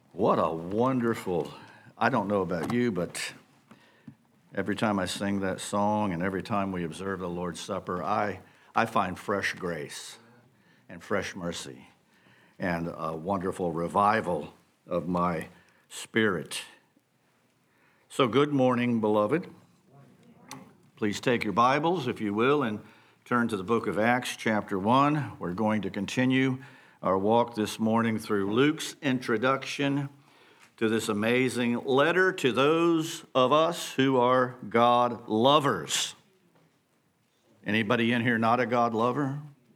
What a wonderful, I don't know about you, but every time I sing that song and every time we observe the Lord's Supper, I find fresh grace and fresh mercy and a wonderful revival of my spirit. So good morning, beloved. Please take your Bibles, if you will, and turn to the book of Acts, chapter 1. We're going to continue our walk this morning through Luke's introduction to this amazing letter to those of us who are God lovers. Anybody in here not a God lover?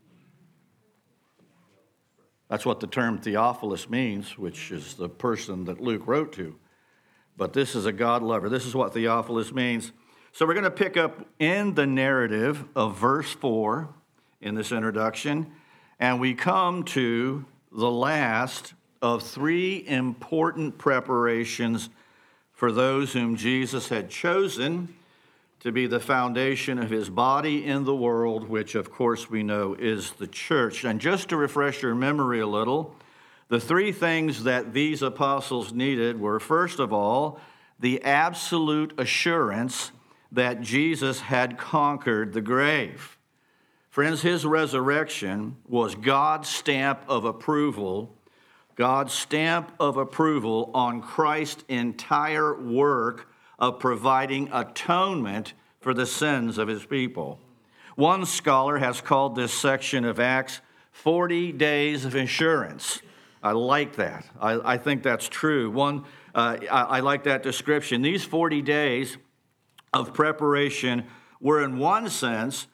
That's what the term Theophilus means, which is the person that Luke wrote to. But this is a God lover. This is what Theophilus means. So we're going to pick up in the narrative of verse 4 in this introduction, and we come to the last of three important preparations for those whom Jesus had chosen to be the foundation of his body in the world, which of course we know is the church. And just to refresh your memory a little, the three things that these apostles needed were, first of all, the absolute assurance that Jesus had conquered the grave. Friends, his resurrection was God's stamp of approval, God's stamp of approval on Christ's entire work of providing atonement for the sins of his people. One scholar has called this section of Acts 40 days of assurance. I like that. I think that's true. I like that description. These 40 days of preparation were, in one sense,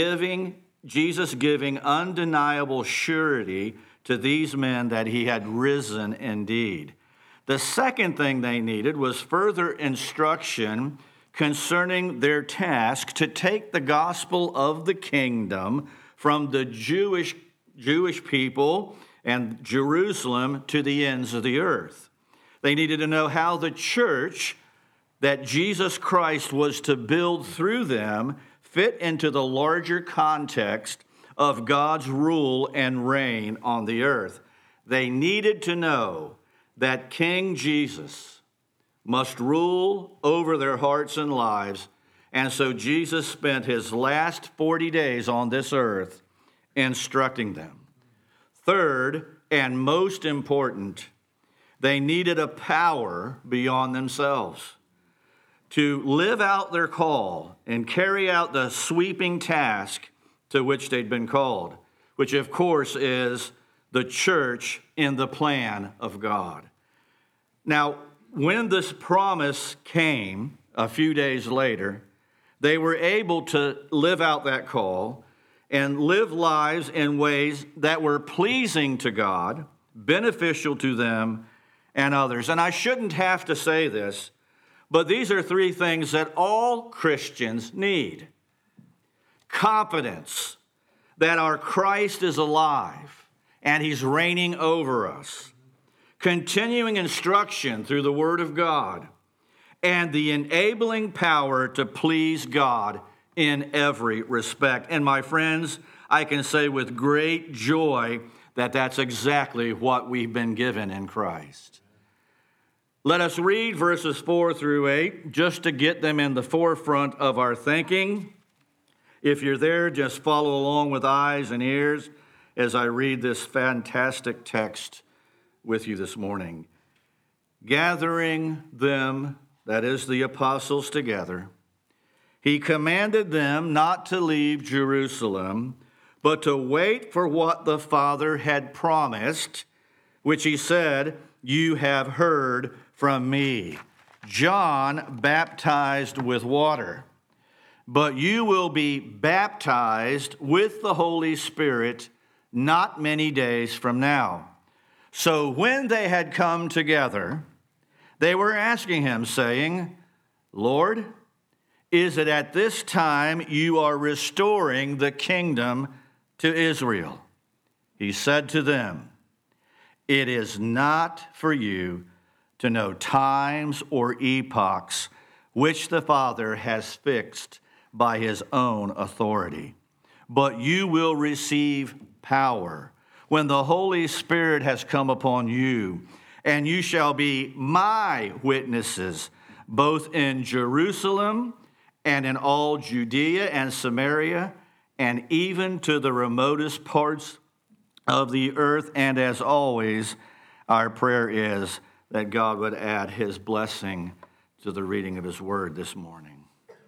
Jesus giving undeniable surety to these men that he had risen indeed. The second thing they needed was further instruction concerning their task to take the gospel of the kingdom from the Jewish people and Jerusalem to the ends of the earth. They needed to know how the church that Jesus Christ was to build through them fit into the larger context of God's rule and reign on the earth. They needed to know that King Jesus must rule over their hearts and lives, and so Jesus spent his last 40 days on this earth instructing them. Third, and most important, they needed a power beyond themselves to live out their call and carry out the sweeping task to which they'd been called, which of course is the church in the plan of God. Now, when this promise came a few days later, they were able to live out that call and live lives in ways that were pleasing to God, beneficial to them and others. And I shouldn't have to say this, but these are three things that all Christians need. Confidence that our Christ is alive and he's reigning over us. Continuing instruction through the Word of God. And the enabling power to please God in every respect. And my friends, I can say with great joy that that's exactly what we've been given in Christ. Let us read verses 4 through 8 just to get them in the forefront of our thinking. If you're there, just follow along with eyes and ears as I read this fantastic text with you this morning. Gathering them, that is the apostles, together, he commanded them not to leave Jerusalem, but to wait for what the Father had promised, which he said, "You have heard from me. John baptized with water, but you will be baptized with the Holy Spirit not many days from now." So when they had come together, they were asking him, saying, "Lord, is it at this time you are restoring the kingdom to Israel?" He said to them, "It is not for you to know times or epochs which the Father has fixed by his own authority, but you will receive power when the Holy Spirit has come upon you, and you shall be my witnesses, both in Jerusalem and in all Judea and Samaria, and even to the remotest parts of the earth. And as always, our prayer is that God would add his blessing to the reading of his word this morning.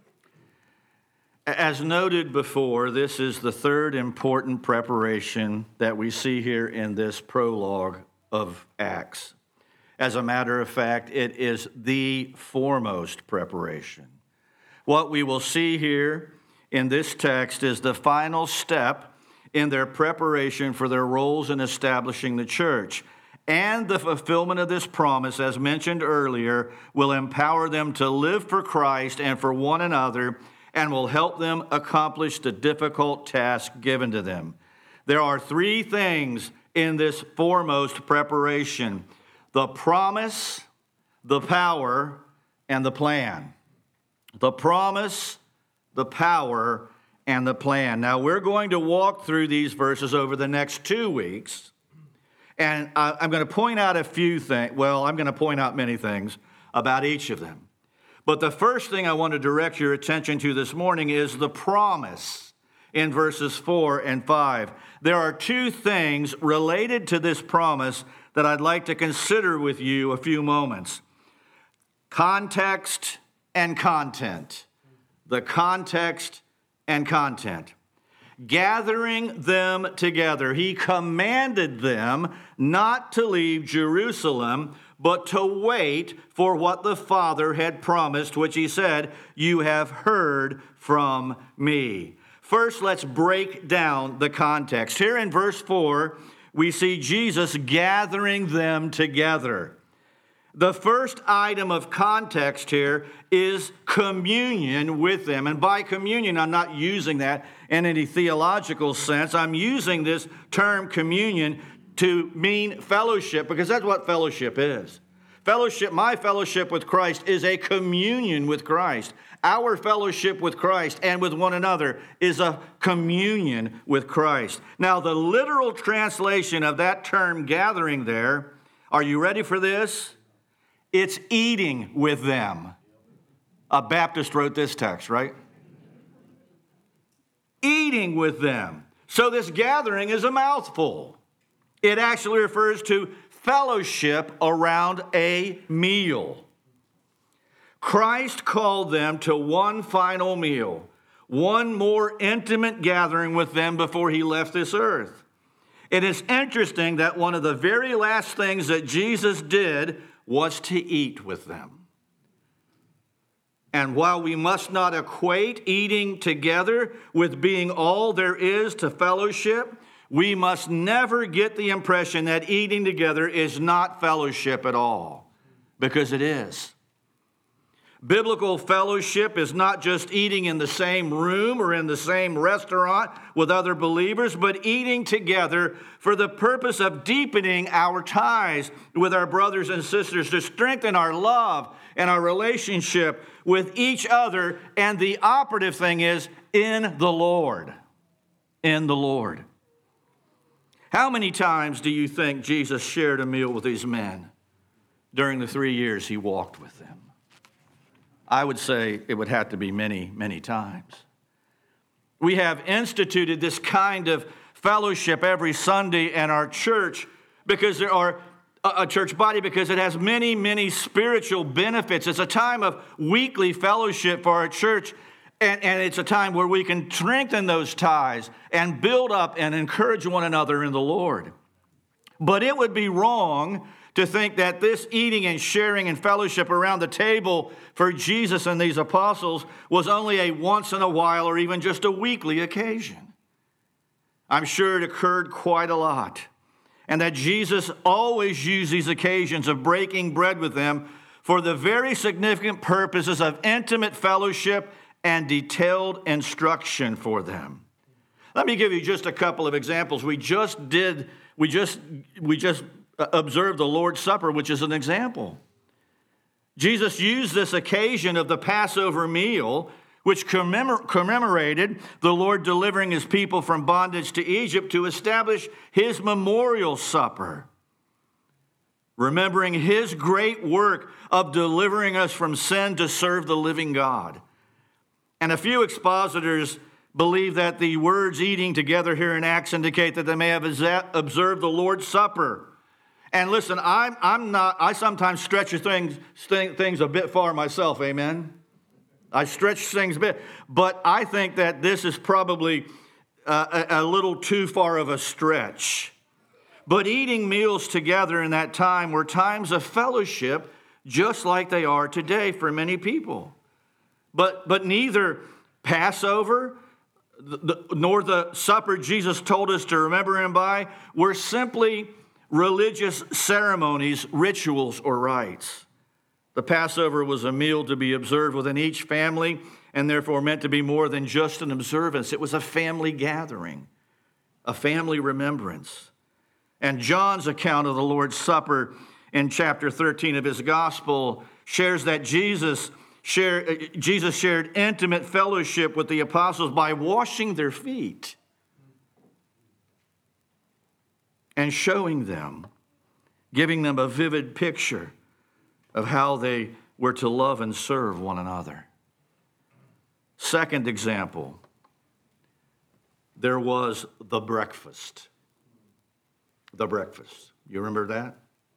As noted before, this is the third important preparation that we see here in this prologue of Acts. As a matter of fact, it is the foremost preparation. What we will see here in this text is the final step in their preparation for their roles in establishing the church. And the fulfillment of this promise, as mentioned earlier, will empower them to live for Christ and for one another, and will help them accomplish the difficult task given to them. There are three things in this foremost preparation: the promise, the power, and the plan. The promise, the power, and the plan. Now, we're going to walk through these verses over the next 2 weeks, and I'm going to point out a few things. Well, I'm going to point out many things about each of them. But the first thing I want to direct your attention to this morning is the promise in verses 4 and 5. There are two things related to this promise that I'd like to consider with you a few moments: context and content. The context and content. Gathering them together, he commanded them not to leave Jerusalem, but to wait for what the Father had promised, which he said, "You have heard from me." First, let's break down the context. Here in verse 4, we see Jesus gathering them together. The first item of context here is communion with them. And by communion, I'm not using that in any theological sense. I'm using this term communion to mean fellowship, because that's what fellowship is. Fellowship, my fellowship with Christ, is a communion with Christ. Our fellowship with Christ and with one another is a communion with Christ. Now, the literal translation of that term gathering there, are you ready for this? It's eating with them. A Baptist wrote this text, right? Eating with them. So this gathering is a mouthful. It actually refers to fellowship around a meal. Christ called them to one final meal, one more intimate gathering with them before he left this earth. It is interesting that one of the very last things that Jesus did was to eat with them. And while we must not equate eating together with being all there is to fellowship, we must never get the impression that eating together is not fellowship at all, because it is. Biblical fellowship is not just eating in the same room or in the same restaurant with other believers, but eating together for the purpose of deepening our ties with our brothers and sisters, to strengthen our love and our relationship with each other. And the operative thing is in the Lord. In the Lord. How many times do you think Jesus shared a meal with these men during the 3 years he walked with them? I would say it would have to be many, many times. We have instituted this kind of fellowship every Sunday in our church because there are a church body, because it has many, many spiritual benefits. It's a time of weekly fellowship for our church, and it's a time where we can strengthen those ties and build up and encourage one another in the Lord. But it would be wrong to think that this eating and sharing and fellowship around the table for Jesus and these apostles was only a once in a while or even just a weekly occasion. I'm sure it occurred quite a lot, and that Jesus always used these occasions of breaking bread with them for the very significant purposes of intimate fellowship and detailed instruction for them. Let me give you just a couple of examples. We just observed the Lord's Supper, which is an example. Jesus used this occasion of the Passover meal, which commemorated the Lord delivering his people from bondage to Egypt, to establish his memorial supper. remembering his great work of delivering us from sin to serve the living God. And a few expositors believe that the words eating together here in Acts indicate that they may have observed the Lord's Supper. And listen, I sometimes stretch things a bit far myself, amen? I stretch things a bit, but I think that this is probably a little too far of a stretch. But eating meals together in that time were times of fellowship, just like they are today for many people. But neither Passover nor the supper Jesus told us to remember him by were simply religious ceremonies, rituals, or rites. The Passover was a meal to be observed within each family and therefore meant to be more than just an observance. It was a family gathering, a family remembrance. And John's account of the Lord's Supper in chapter 13 of his gospel shares that Jesus shared intimate fellowship with the apostles by washing their feet and showing them, giving them a vivid picture of how they were to love and serve one another. Second example, there was the breakfast. The breakfast. You remember that?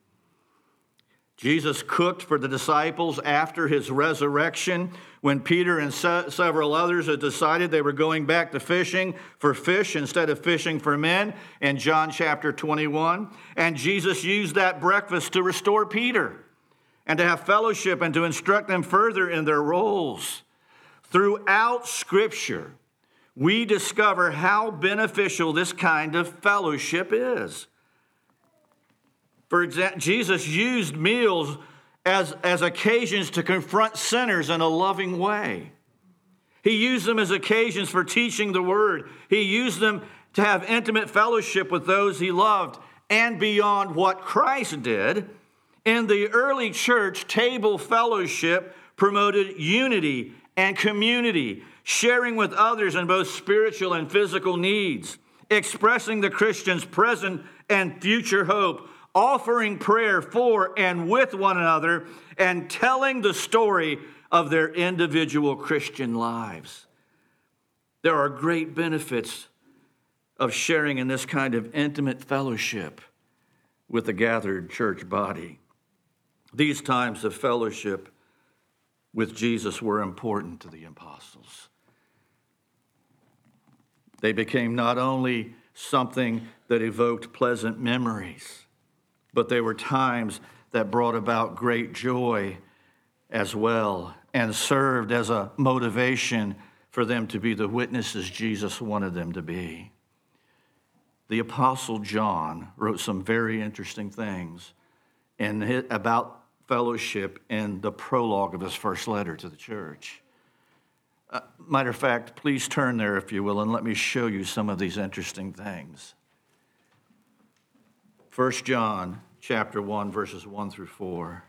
Jesus cooked for the disciples after his resurrection when Peter and several others had decided they were going back to fishing for fish instead of fishing for men in John chapter 21. And Jesus used that breakfast to restore Peter and to have fellowship and to instruct them further in their roles. Throughout Scripture, we discover how beneficial this kind of fellowship is. For example, Jesus used meals as occasions to confront sinners in a loving way. He used them as occasions for teaching the word. He used them to have intimate fellowship with those he loved. And beyond what Christ did, in the early church, table fellowship promoted unity and community, sharing with others in both spiritual and physical needs, expressing the Christian's present and future hope, offering prayer for and with one another, and telling the story of their individual Christian lives. There are great benefits of sharing in this kind of intimate fellowship with the gathered church body. These times of fellowship with Jesus were important to the apostles. They became not only something that evoked pleasant memories, but they were times that brought about great joy as well and served as a motivation for them to be the witnesses Jesus wanted them to be. The Apostle John wrote some very interesting things about fellowship in the prologue of his first letter to the church. Matter of fact, please turn there if you will, and let me show you some of these interesting things. 1 John chapter 1, verses 1 through 4.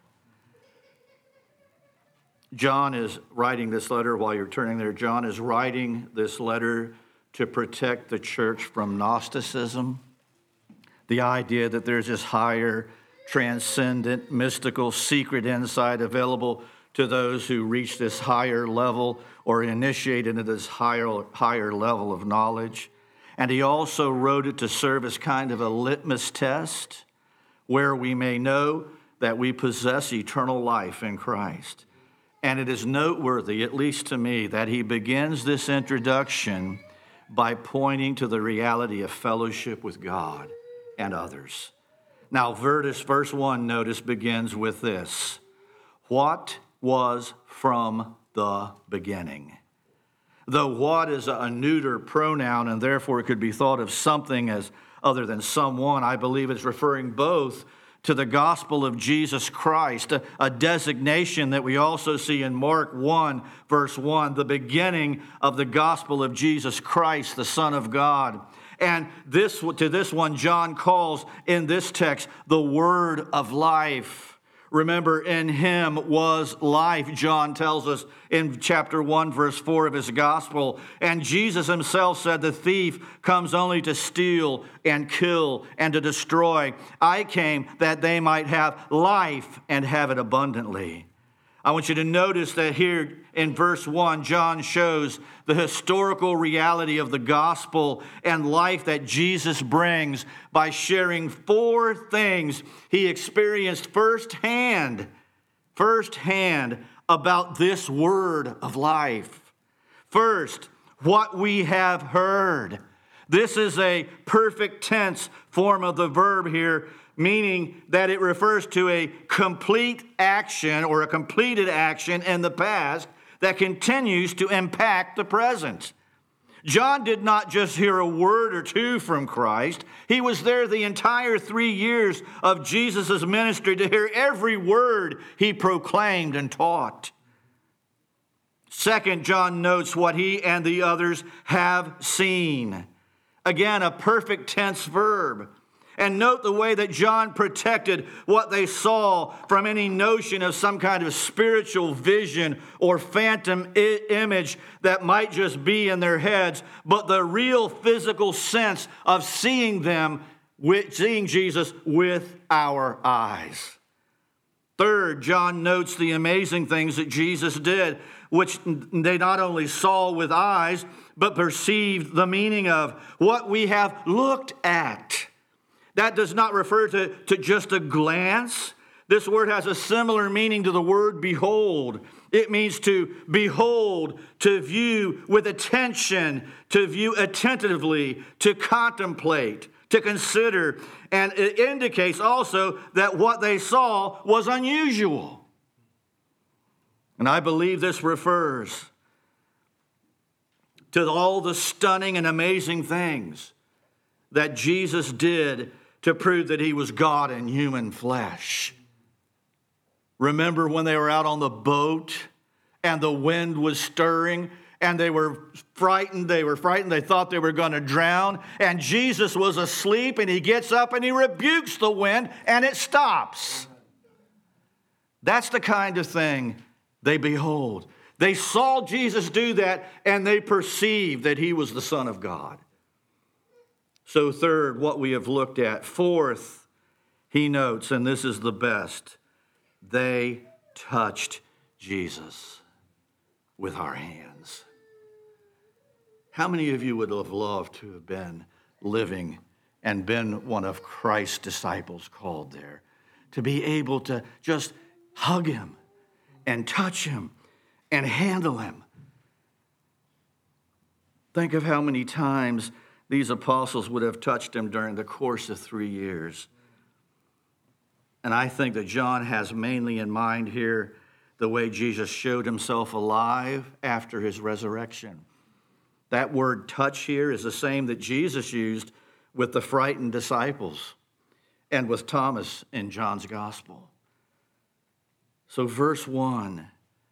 John is writing this letter, while you're turning there, John is writing this letter to protect the church from Gnosticism, the idea that there's this higher, transcendent, mystical, secret insight available to those who reach this higher level or initiate into this higher level of knowledge. And he also wrote it to serve as kind of a litmus test where we may know that we possess eternal life in Christ. And it is noteworthy, at least to me, that he begins this introduction by pointing to the reality of fellowship with God and others. Now, verse 1, notice, begins with this: what was from the beginning. Though what is a neuter pronoun and therefore it could be thought of something as other than someone, I believe it's referring both to the gospel of Jesus Christ, a designation that we also see in Mark 1, verse 1, the beginning of the gospel of Jesus Christ, the Son of God. And to this one, John calls in this text the word of life, Remember, in him was life, John tells us in chapter 1, verse 4 of his gospel. And Jesus himself said, the thief comes only to steal and kill and to destroy. I came that they might have life and have it abundantly. I want you to notice that here in verse 1, John shows the historical reality of the gospel and life that Jesus brings by sharing 4 things he experienced firsthand about this word of life. First, what we have heard. This is a perfect tense form of the verb here, meaning that it refers to a complete action or a completed action in the past that continues to impact the present. John did not just hear a word or two from Christ. He was there the entire 3 years of Jesus' ministry to hear every word he proclaimed and taught. Second, John notes what he and the others have seen. Again, a perfect tense verb. And note the way that John protected what they saw from any notion of some kind of spiritual vision or phantom image that might just be in their heads, but the real physical sense of seeing Jesus with our eyes. Third, John notes the amazing things that Jesus did, which they not only saw with eyes, but perceived the meaning of what we have looked at. That does not refer to just a glance. This word has a similar meaning to the word behold. It means to behold, to view with attention, to view attentively, to contemplate, to consider. And it indicates also that what they saw was unusual. And I believe this refers to all the stunning and amazing things that Jesus did to prove that he was God in human flesh. Remember when they were out on the boat and the wind was stirring and they were frightened. They thought they were going to drown. And Jesus was asleep and he gets up and he rebukes the wind and it stops. That's the kind of thing they behold. They saw Jesus do that and they perceived that he was the Son of God. So third, what we have looked at. Fourth, he notes, and this is the best, they touched Jesus with our hands. How many of you would have loved to have been living and been one of Christ's disciples called there? To be able to just hug him and touch him and handle him. Think of how many times these apostles would have touched him during the course of 3 years. And I think that John has mainly in mind here the way Jesus showed himself alive after his resurrection. That word touch here is the same that Jesus used with the frightened disciples and with Thomas in John's gospel. So verse 1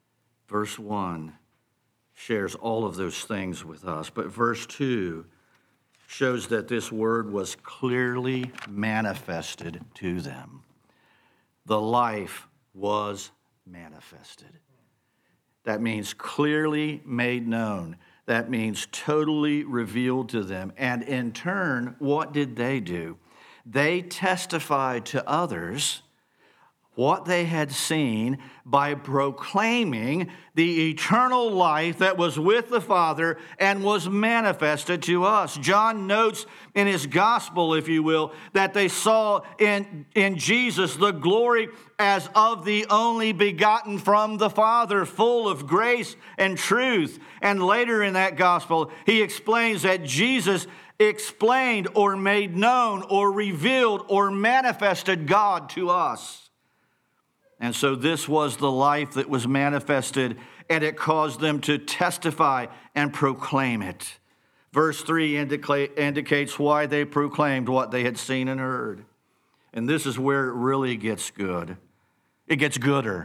shares all of those things with us. But verse 2 shows that this word was clearly manifested to them. The life was manifested. That means clearly made known. That means totally revealed to them. And in turn, what did they do? They testified to others what they had seen by proclaiming the eternal life that was with the Father and was manifested to us. John notes in his gospel, if you will, that they saw in Jesus the glory as of the only begotten from the Father, full of grace and truth. And later in that gospel, he explains that Jesus explained or made known or revealed or manifested God to us. And so this was the life that was manifested, and it caused them to testify and proclaim it. Verse 3 indicates why they proclaimed what they had seen and heard. And this is where it really gets good. It gets gooder.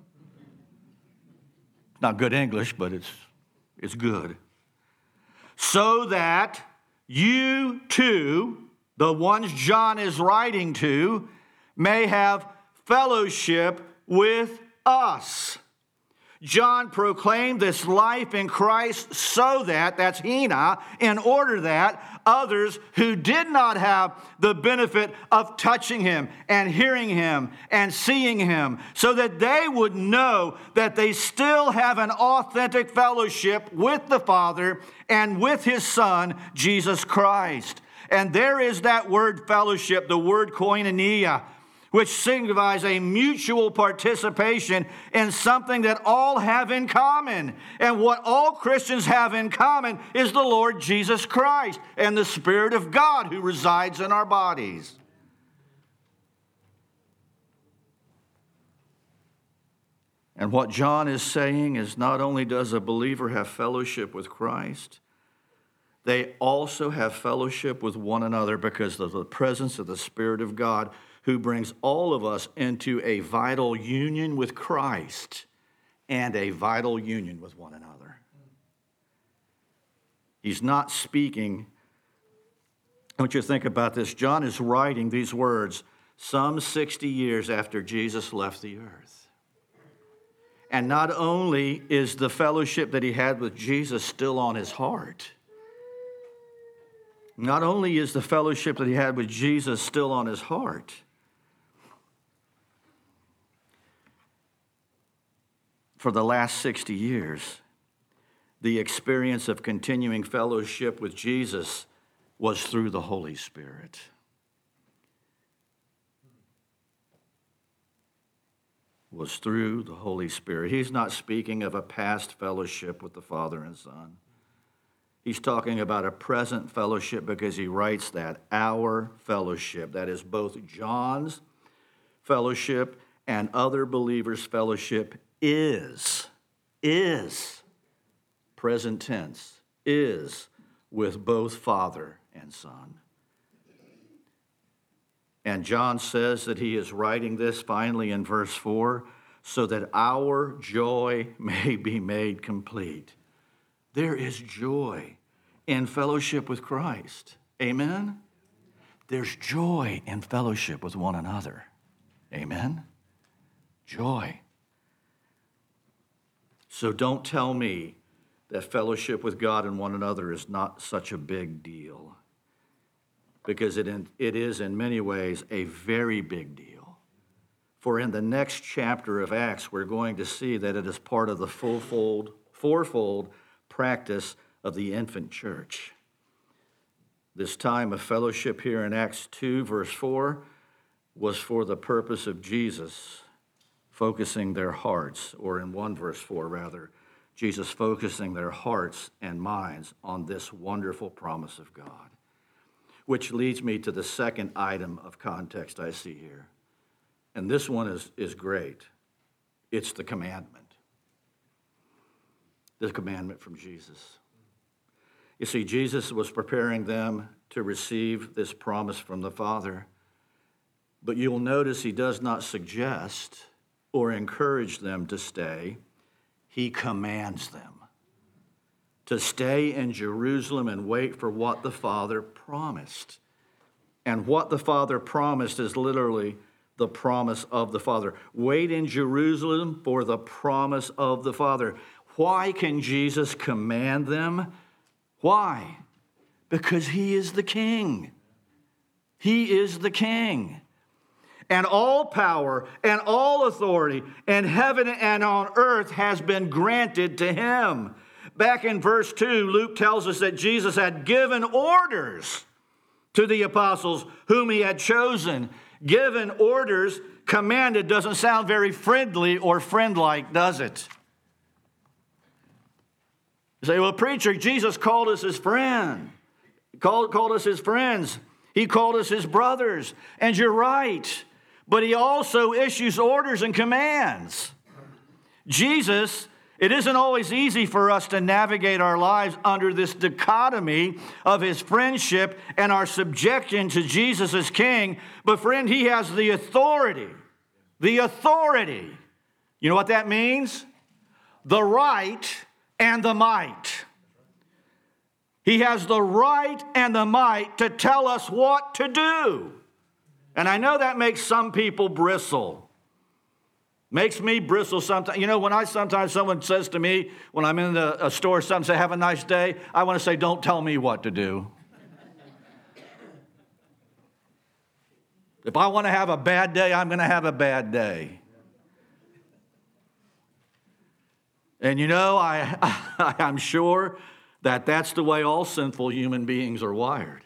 It's not good English, but it's good. So that you too, the ones John is writing to, may have fellowship with us. John proclaimed this life in Christ so that, that's hina, in order that others who did not have the benefit of touching him and hearing him and seeing him, so that they would know that they still have an authentic fellowship with the Father and with his Son, Jesus Christ. And there is that word fellowship, the word koinonia, which signifies a mutual participation in something that all have in common. And what all Christians have in common is the Lord Jesus Christ and the Spirit of God who resides in our bodies. And what John is saying is not only does a believer have fellowship with Christ, they also have fellowship with one another because of the presence of the Spirit of God, who brings all of us into a vital union with Christ and a vital union with one another. He's not speaking. I want you to think about this. John is writing these words some 60 years after Jesus left the earth. And not only is the fellowship that he had with Jesus still on his heart, not only is the fellowship that he had with Jesus still on his heart, for the last 60 years, the experience of continuing fellowship with Jesus was through the Holy Spirit. Was through the Holy Spirit. He's not speaking of a past fellowship with the Father and Son. He's talking about a present fellowship because he writes that our fellowship, that is both John's fellowship and other believers' fellowship, is, present tense, is with both Father and Son. And John says that he is writing this finally in verse 4, so that our joy may be made complete. There is joy in fellowship with Christ. Amen? There's joy in fellowship with one another. Amen? Joy. So don't tell me that fellowship with God and one another is not such a big deal, because it is in many ways a very big deal. For in the next chapter of Acts, we're going to see that it is part of the fourfold practice of the infant church. This time of fellowship here in Acts 2, verse 4, was for the purpose of Jesus focusing their hearts, or in 1 verse 4 rather, Jesus focusing their hearts and minds on this wonderful promise of God. Which leads me to the second item of context I see here. And this one is great. It's the commandment. The commandment from Jesus. You see, Jesus was preparing them to receive this promise from the Father. But you'll notice he does not suggest or encourage them to stay. He commands them to stay in Jerusalem and wait for what the Father promised. And what the Father promised is literally the promise of the Father. Wait in Jerusalem for the promise of the Father. Why can Jesus command them? Why? Because he is the King. He is the King. And all power and all authority in heaven and on earth has been granted to him. Back in verse 2, Luke tells us that Jesus had given orders to the apostles whom he had chosen. Given orders, commanded doesn't sound very friendly or friend-like, does it? You say, well, preacher, Jesus called us his friend. Called us his friends. He called us his brothers. And you're right. But he also issues orders and commands. Jesus, it isn't always easy for us to navigate our lives under this dichotomy of his friendship and our subjection to Jesus as King. But friend, he has the authority. The authority. You know what that means? The right and the might. He has the right and the might to tell us what to do. And I know that makes some people bristle. Makes me bristle sometimes. You know, when sometimes someone says to me, when I'm in a store, something, say, have a nice day, I want to say, don't tell me what to do. If I want to have a bad day, I'm going to have a bad day. And you know, I'm sure that that's the way all sinful human beings are wired.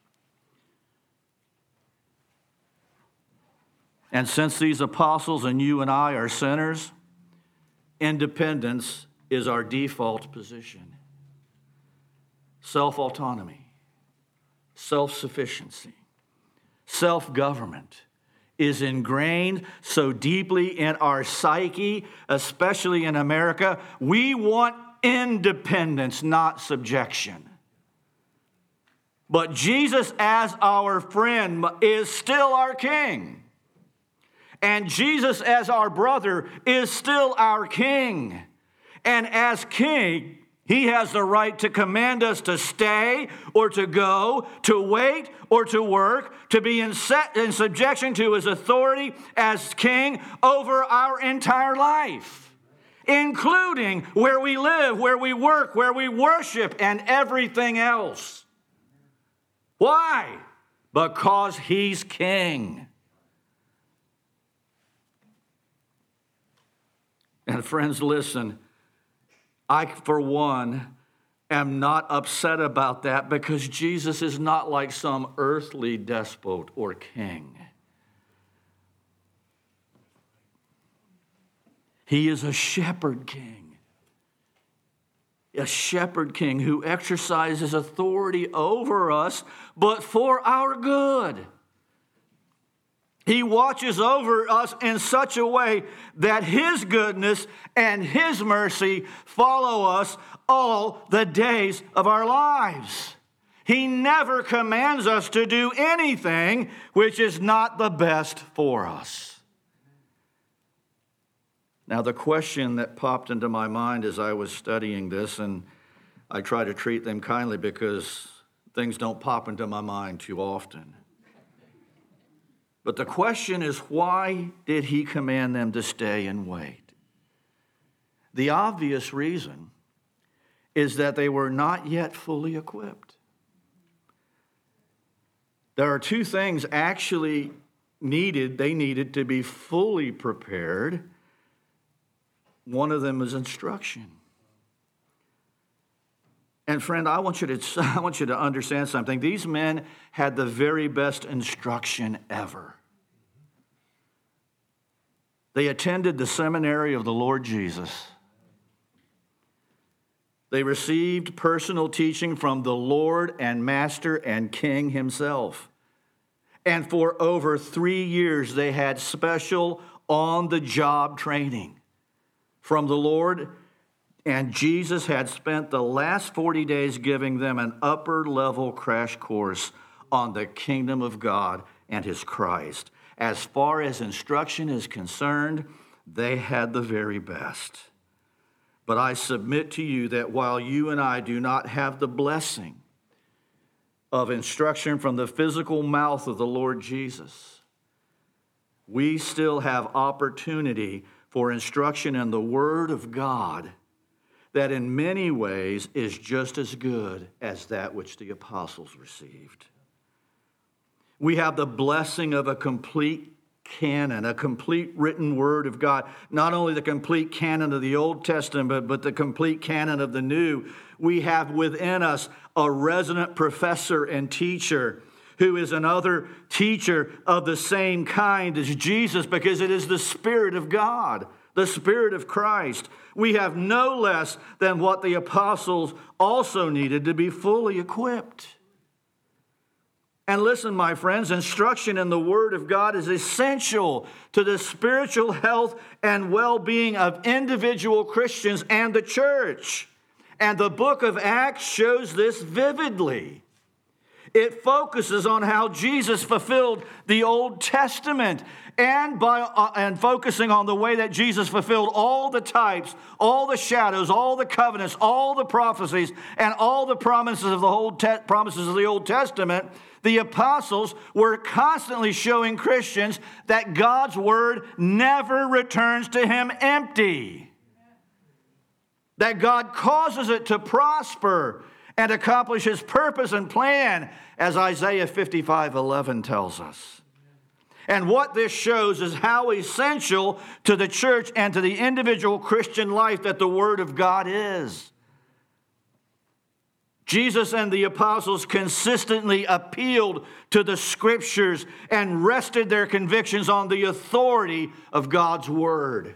And since these apostles and you and I are sinners, independence is our default position. Self-autonomy, self-sufficiency, self-government is ingrained so deeply in our psyche, especially in America. We want independence, not subjection. But Jesus, as our friend, is still our king. And Jesus, as our brother, is still our king. And as king, he has the right to command us to stay or to go, to wait or to work, to be in subjection to his authority as king over our entire life, including where we live, where we work, where we worship, and everything else. Why? Because he's king. And friends, listen, I, for one, am not upset about that because Jesus is not like some earthly despot or king. He is a shepherd king. A shepherd king who exercises authority over us, but for our good. He watches over us in such a way that his goodness and his mercy follow us all the days of our lives. He never commands us to do anything which is not the best for us. Now, the question that popped into my mind as I was studying this, and I try to treat them kindly because things don't pop into my mind too often. But the question is, why did he command them to stay and wait? The obvious reason is that they were not yet fully equipped. There are two things actually needed. They needed to be fully prepared. One of them is instruction. And friend, I want you to understand something. These men had the very best instruction ever. They attended the seminary of the Lord Jesus. They received personal teaching from the Lord and Master and King himself. And for over 3 years, they had special on-the-job training from the Lord. And Jesus had spent the last 40 days giving them an upper-level crash course on the kingdom of God and his Christ. As far as instruction is concerned, they had the very best. But I submit to you that while you and I do not have the blessing of instruction from the physical mouth of the Lord Jesus, we still have opportunity for instruction in the Word of God that in many ways is just as good as that which the apostles received. We have the blessing of a complete canon, a complete written word of God. Not only the complete canon of the Old Testament, but the complete canon of the New. We have within us a resident professor and teacher who is another teacher of the same kind as Jesus, because it is the Spirit of God, the Spirit of Christ. We have no less than what the apostles also needed to be fully equipped. And listen, my friends, instruction in the Word of God is essential to the spiritual health and well-being of individual Christians and the church. And the book of Acts shows this vividly. It focuses on how Jesus fulfilled the Old Testament and focusing on the way that Jesus fulfilled all the types, all the shadows, all the covenants, all the prophecies, and all the promises of the Old Testament. The apostles were constantly showing Christians that God's word never returns to him empty. That God causes it to prosper and accomplish his purpose and plan, as Isaiah 55:11 tells us. And what this shows is how essential to the church and to the individual Christian life that the Word of God is. Jesus and the apostles consistently appealed to the Scriptures and rested their convictions on the authority of God's Word.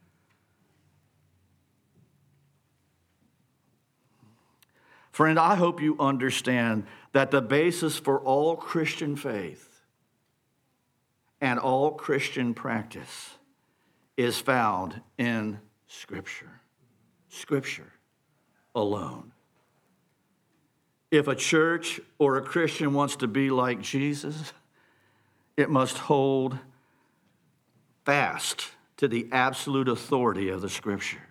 Friend, I hope you understand that the basis for all Christian faith and all Christian practice is found in Scripture. Scripture alone. If a church or a Christian wants to be like Jesus, it must hold fast to the absolute authority of the Scripture.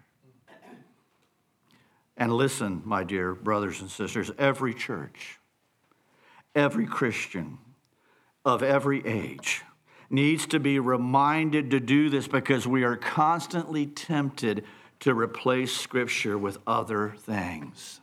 And listen, my dear brothers and sisters, every church, every Christian of every age needs to be reminded to do this, because we are constantly tempted to replace Scripture with other things.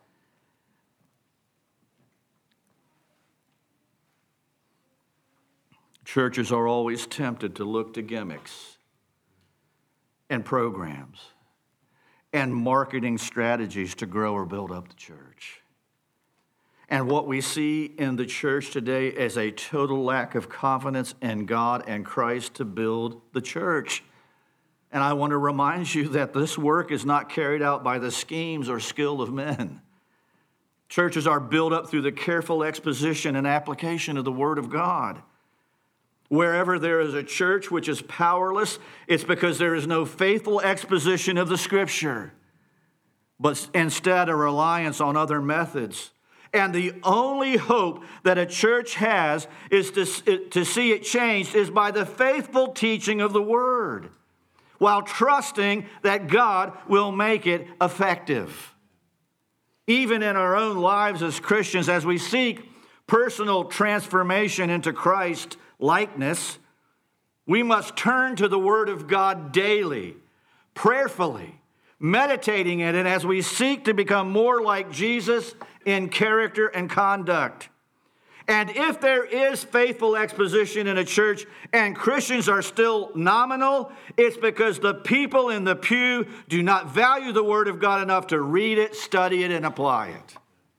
Churches are always tempted to look to gimmicks and programs and marketing strategies to grow or build up the church. And what we see in the church today is a total lack of confidence in God and Christ to build the church. And I want to remind you that this work is not carried out by the schemes or skill of men. Churches are built up through the careful exposition and application of the Word of God. Wherever there is a church which is powerless, it's because there is no faithful exposition of the Scripture, but instead a reliance on other methods. And the only hope that a church has is to see it changed is by the faithful teaching of the Word, while trusting that God will make it effective. Even in our own lives as Christians, as we seek personal transformation into Christ likeness, we must turn to the Word of God daily, prayerfully, meditating in it as we seek to become more like Jesus in character and conduct. And if there is faithful exposition in a church and Christians are still nominal, it's because the people in the pew do not value the Word of God enough to read it, study it, and apply it.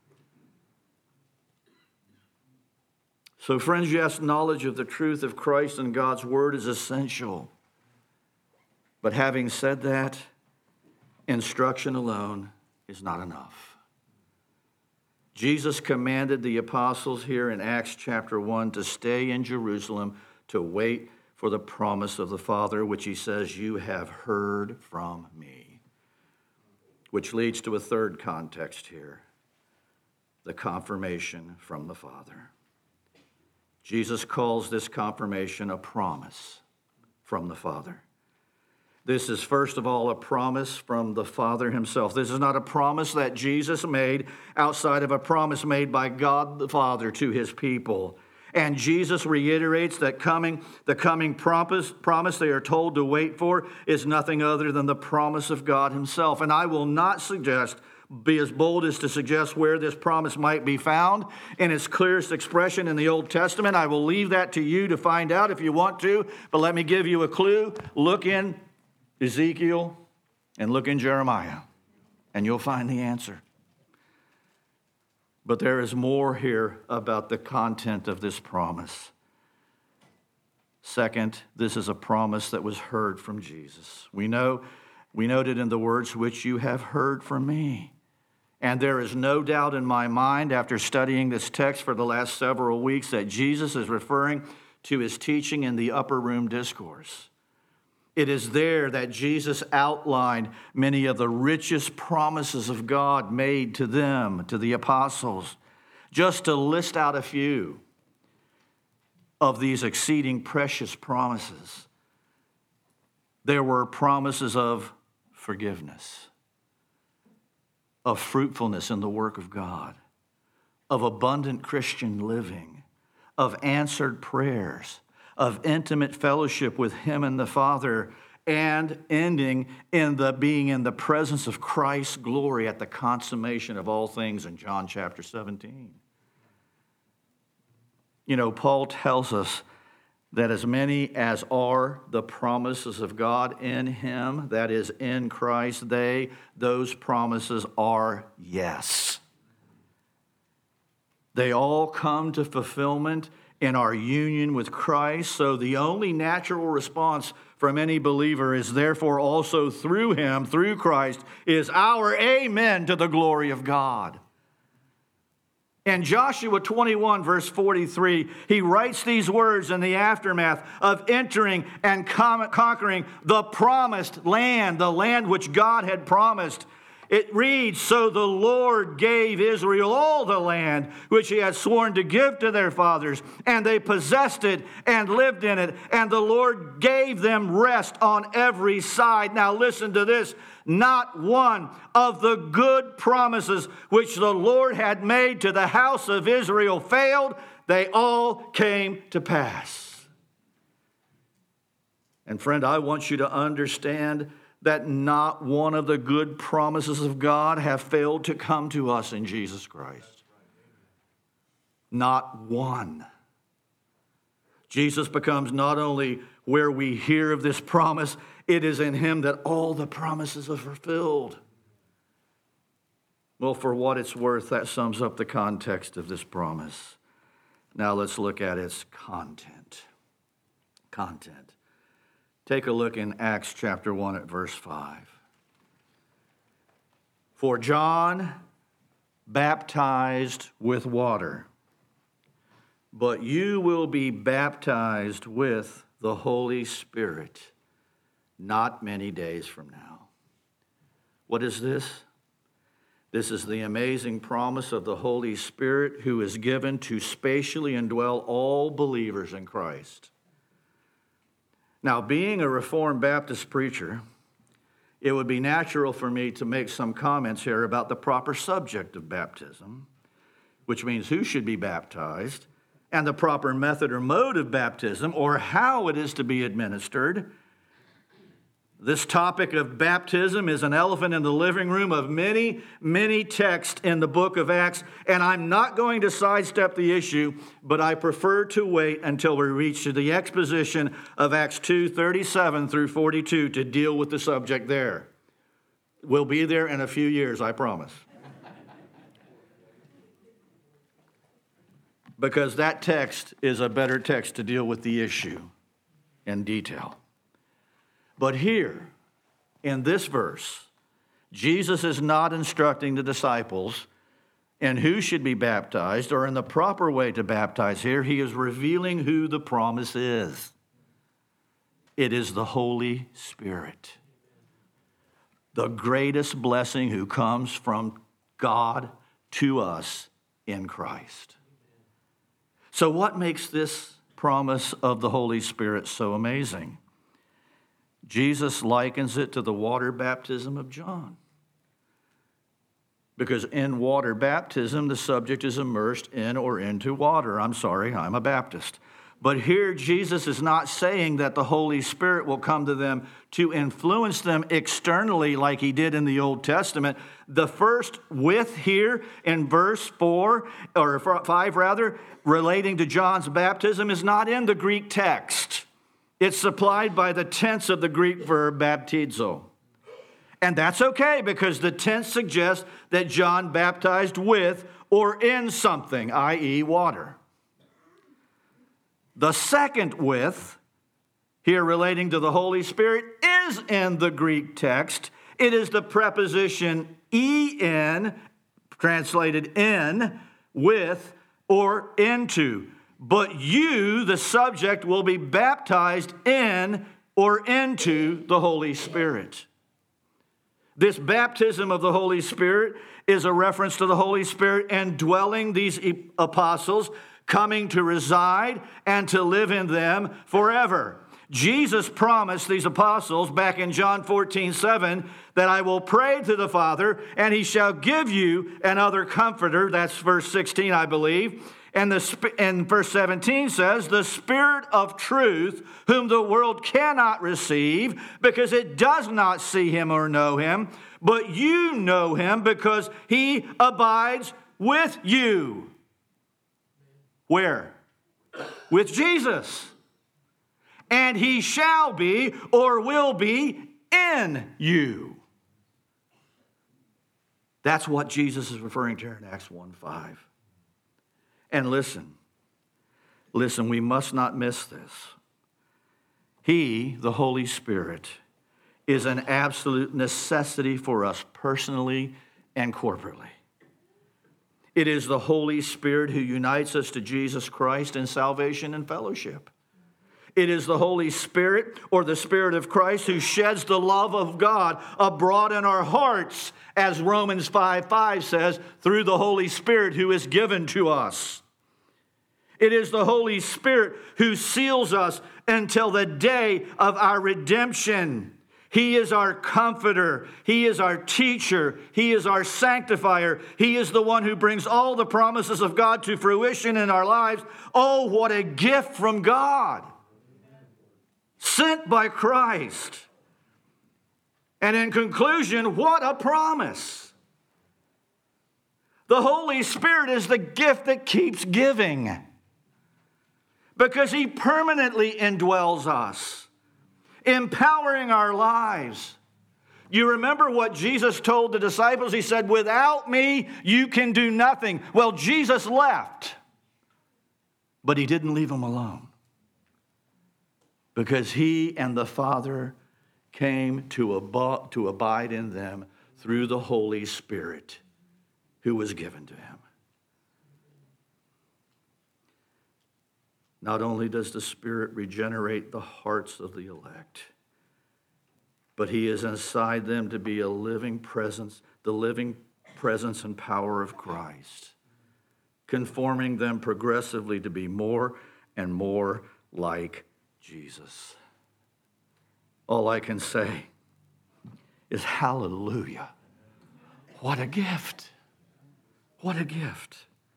So, friends, yes, knowledge of the truth of Christ and God's Word is essential. But having said that, instruction alone is not enough. Jesus commanded the apostles here in Acts chapter 1 to stay in Jerusalem to wait for the promise of the Father, which he says, "You have heard from me." Which leads to a third context here, the confirmation from the Father. Jesus calls this confirmation a promise from the Father. This is, first of all, a promise from the Father himself. This is not a promise that Jesus made outside of a promise made by God the Father to his people. And Jesus reiterates that the coming promise they are told to wait for is nothing other than the promise of God himself. And I will not be as bold as to suggest where this promise might be found in its clearest expression in the Old Testament. I will leave that to you to find out if you want to, but let me give you a clue. Look in Ezekiel and look in Jeremiah, and you'll find the answer. But there is more here about the content of this promise. Second, this is a promise that was heard from Jesus. We noted in the words, "which you have heard from me." And there is no doubt in my mind, after studying this text for the last several weeks, that Jesus is referring to his teaching in the upper room discourse. It is there that Jesus outlined many of the richest promises of God made to them, to the apostles. Just to list out a few of these exceeding precious promises, there were promises of forgiveness, of fruitfulness in the work of God, of abundant Christian living, of answered prayers, of intimate fellowship with him and the Father, and ending in the being in the presence of Christ's glory at the consummation of all things in John chapter 17. You know, Paul tells us that as many as are the promises of God in him, that is in Christ, those promises are yes. They all come to fulfillment in our union with Christ. So the only natural response from any believer is therefore also through him, through Christ, is our amen to the glory of God. In Joshua 21, verse 43, he writes these words in the aftermath of entering and conquering the promised land, the land which God had promised. It reads, "So the Lord gave Israel all the land which he had sworn to give to their fathers, and they possessed it and lived in it, and the Lord gave them rest on every side." Now listen to this. Not one of the good promises which the Lord had made to the house of Israel failed. They all came to pass. And friend, I want you to understand that not one of the good promises of God have failed to come to us in Jesus Christ. Not one. Jesus becomes not only where we hear of this promise, it is in him that all the promises are fulfilled. Well, for what it's worth, that sums up the context of this promise. Now let's look at its content. Content. Take a look in Acts chapter 1 at verse 5. For John baptized with water, but you will be baptized with the Holy Spirit not many days from now. What is this? This is the amazing promise of the Holy Spirit who is given to spatially indwell all believers in Christ. Now, being a Reformed Baptist preacher, it would be natural for me to make some comments here about the proper subject of baptism, which means who should be baptized, and the proper method or mode of baptism, or how it is to be administered. This topic of baptism is an elephant in the living room of many, many texts in the book of Acts, and I'm not going to sidestep the issue, but I prefer to wait until we reach to the exposition of Acts 2:37 through 42 to deal with the subject there. We'll be there in a few years, I promise. Because that text is a better text to deal with the issue in detail. But here, in this verse, Jesus is not instructing the disciples in who should be baptized or in the proper way to baptize here. He is revealing who the promise is. It is the Holy Spirit, the greatest blessing who comes from God to us in Christ. So what makes this promise of the Holy Spirit so amazing? Jesus likens it to the water baptism of John. Because in water baptism, the subject is immersed in or into water. I'm sorry, I'm a Baptist. But here, Jesus is not saying that the Holy Spirit will come to them to influence them externally like he did in the Old Testament. The first with here in verse 4, or 5 rather, relating to John's baptism is not in the Greek text. It's supplied by the tense of the Greek verb baptizo. And that's okay because the tense suggests that John baptized with or in something, i.e. water. The second with, here relating to the Holy Spirit, is in the Greek text. It is the preposition en, translated in, with, or into. But you, the subject, will be baptized in or into the Holy Spirit. This baptism of the Holy Spirit is a reference to the Holy Spirit indwelling these apostles, coming to reside and to live in them forever. Jesus promised these apostles back in John 14:7 that I will pray to the Father and he shall give you another comforter. That's verse 16, I believe. And verse 17 says, the Spirit of truth, whom the world cannot receive, because it does not see him or know him, but you know him because he abides with you. Where? With Jesus. And he shall be or will be in you. That's what Jesus is referring to here in Acts 1:5. And listen, we must not miss this. He, the Holy Spirit, is an absolute necessity for us personally and corporately. It is the Holy Spirit who unites us to Jesus Christ in salvation and fellowship. It is the Holy Spirit, or the Spirit of Christ, who sheds the love of God abroad in our hearts, as Romans 5:5 says, through the Holy Spirit who is given to us. It is the Holy Spirit who seals us until the day of our redemption. He is our comforter. He is our teacher. He is our sanctifier. He is the one who brings all the promises of God to fruition in our lives. Oh, what a gift from God, sent by Christ. And in conclusion, what a promise. The Holy Spirit is the gift that keeps giving, because he permanently indwells us, empowering our lives. You remember what Jesus told the disciples? He said, without me, you can do nothing. Well, Jesus left, but he didn't leave them alone, because he and the Father came to abide in them through the Holy Spirit who was given to him. Not only does the Spirit regenerate the hearts of the elect, but he is inside them to be a living presence, the living presence and power of Christ, conforming them progressively to be more and more like Jesus. All I can say is hallelujah. What a gift. What a gift.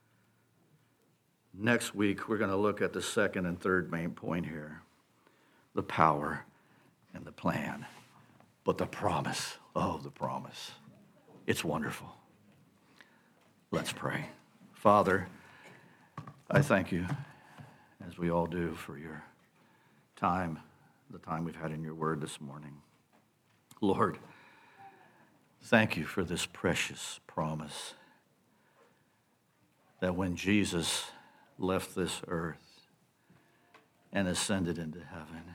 Next week, we're going to look at the second and third main point here. The power and the plan. But the promise. Oh, the promise. It's wonderful. Let's pray. Father, I thank you, as we all do, for your time, the time we've had in your word this morning. Lord, thank you for this precious promise that when Jesus left this earth and ascended into heaven,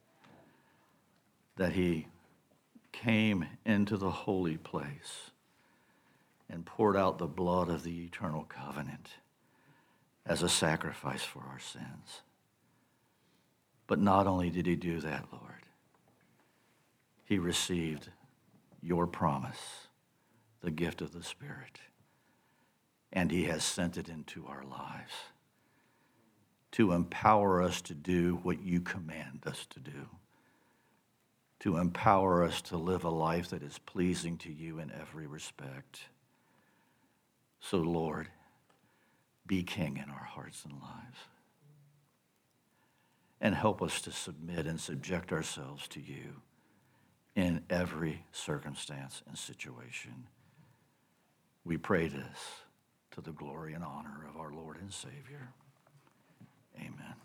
that he came into the holy place and poured out the blood of the eternal covenant as a sacrifice for our sins. But not only did he do that, Lord, he received your promise, the gift of the Spirit, and he has sent it into our lives to empower us to do what you command us to do, to empower us to live a life that is pleasing to you in every respect. So, Lord, be king in our hearts and lives, and help us to submit and subject ourselves to you in every circumstance and situation. We pray this to the glory and honor of our Lord and Savior. Amen.